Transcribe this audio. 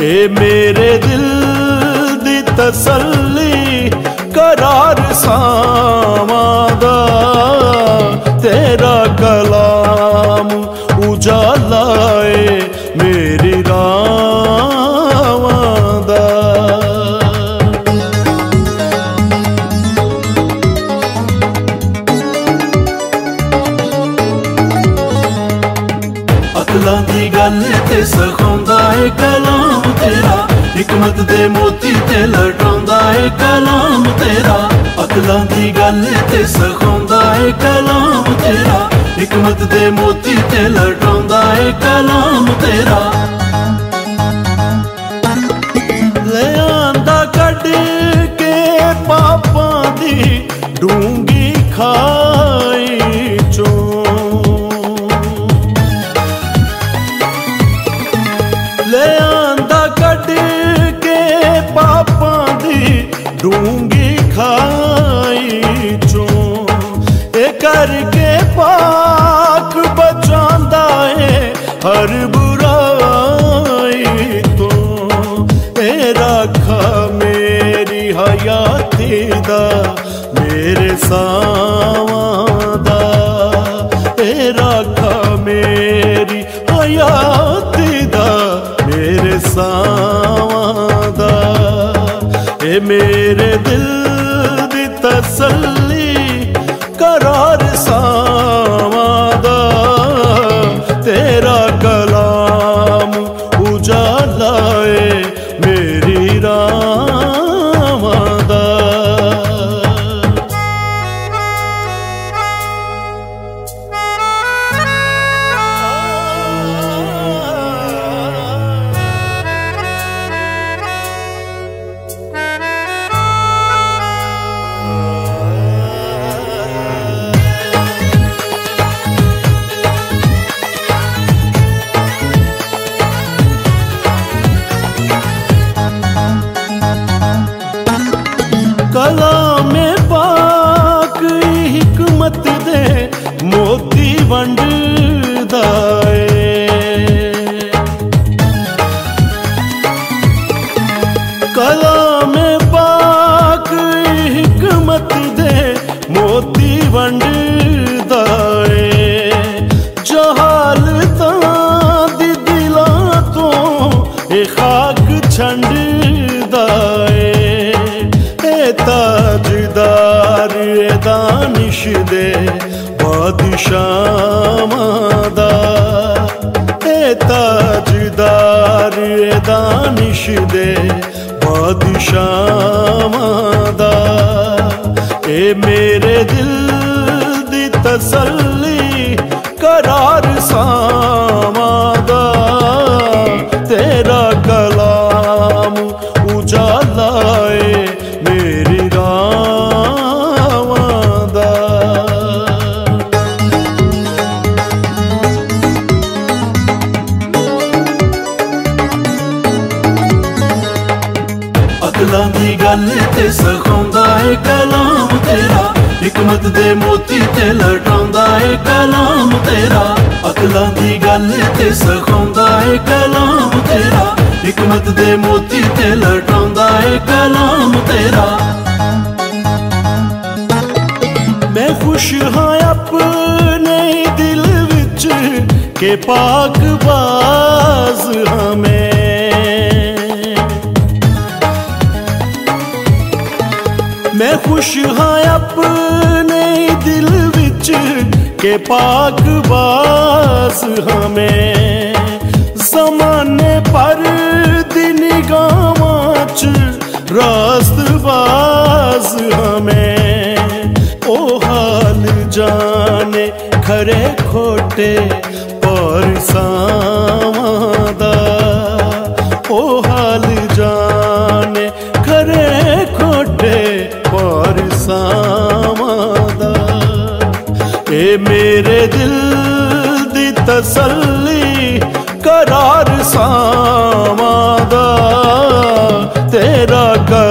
ए मेरे दिल दी तसल्ली करार सावादा तेरा कलाम उजाला है मेरी रावादा। अकलां दी गल ते सखाउंदा है कलाम तेरा, हिकमत दे मोती ते लटाउंदा है कलाम तेरा। अकलां दी गल ते सखाउंदा है कलाम तेरा, हिकमत दे मोती ते लटाउंदा है कलाम तेरा। ले आंदा कढ के पापां दी डूंगी खाई चों, ले आंदा कढ के पापां दी डूंगी खाई चों, ए करके पाक बचांदा है हर बुराई तो। ए रखा मेरी हयाती दा मेरे सावादा, ए रखा मेरी हयाती दा मेरे सावादा। ए मेरे दिल दी तसल्ली करार सावादा तेरा कलाम उजाला है मेरी रावादा। कलामे पाक हिकमत दे मोती वंडदा है, कलामे पाक हिकमत दे मोती वंडदा है। जहालतां दी दिलां तो ए खाक छंडदा है, ताजदार दानिश दे बादशाहदा, ए ताजदार दानिश दे बादशाहदा। ए मेरे दिल दी तसल्ली करार सावादा तेरा कलाम उजाला है मेरी रावादा। अकलां दी गल ते सखाउंदा है कलाम तेरा, हिकमत दे मोती ते लटाउंदा है कलाम तेरा। अकलां दी गल ते सखाउंदा है कलाम तेरा, हिकमत दे मोती ते लटाउंदा है कलाम तेरा। मैं खुश हाँ अपने दिल विच के पाक बाज हमें, मैं खुश हाँ अपने दिल विच के पाक बाज हमें। ज़माने पर दी निगाहां च रास्तबाज हमें, ओ हाल जाने खरे खोटे पर सावादा। ओ हाल जाने खरे खोटे पर सावादा। ए मेरे दिल दी तसल्ली करार सावादा तेरा